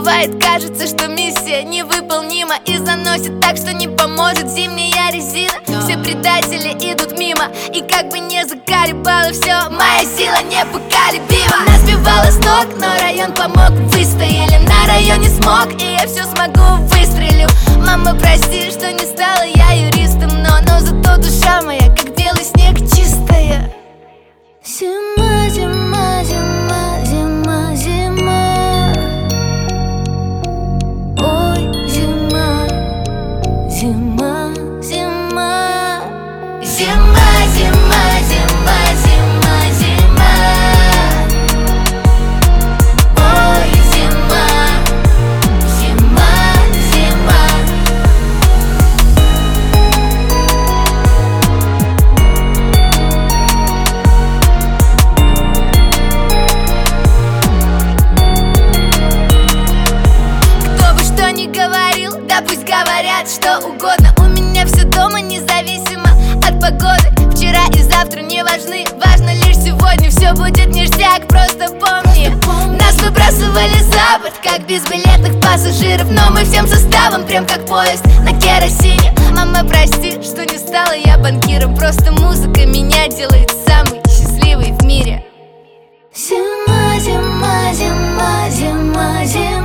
Бывает, кажется, что миссия невыполнима и заносит так, что не поможет зимняя резина. Все предатели идут мимо, и как бы не заколебало все, моя сила непоколебима. Нас сбивало с ног, но район помог, выстояли. На районе смог, и я все смогу, выстрелю. Мама, прости, что не стала я юристом, но зато душа моя, как белый снег, чистая. Зима, зима, зима, зима, зима. Ой, зима, зима, зима. Зима, зима, зима, зима, зима. Ой, зима, зима, зима. Кто бы что ни говорил, да пусть говорят что угодно. У меня все дома, независимо от погоды. Вчера и завтра не важны, важно лишь сегодня. Все будет ништяк, просто помни. Нас выбрасывали за борт, как безбилетных пассажиров, но мы всем составом, прям как поезд на керосине. Мама, прости, что не стала я банкиром, просто музыка меня делает самой счастливой в мире. Зима, зима, зима, зима, зима.